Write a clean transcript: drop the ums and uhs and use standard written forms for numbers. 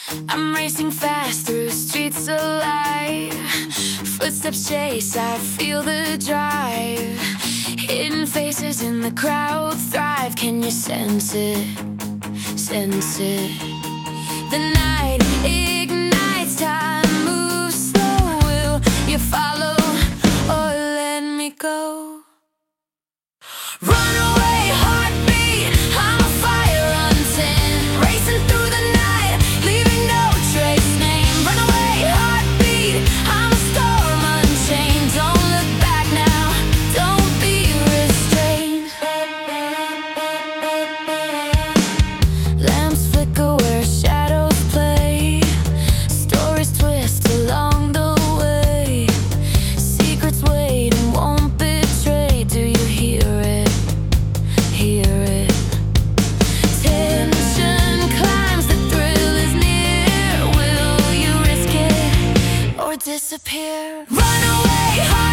I'm racing fast through streets alive. Footsteps chase, I feel the drive. Hidden faces in the crowd thrive. Can you sense it? Sense it. The night ignites, time moves slow. Will you follow or let me go? Runaway heartbeat, I'm a fire untent, racing through the night, leaving no trace name. Runaway heartbeat, I'm a storm unchained. Don't look back now, don't be restrained. Lamps flicker where shadows play, stories twist along the way. Secrets wait and won't betray. Do you hear it? Hear it. Tension climbs, the thrill is near. Will you risk it or disappear? Runaway heart.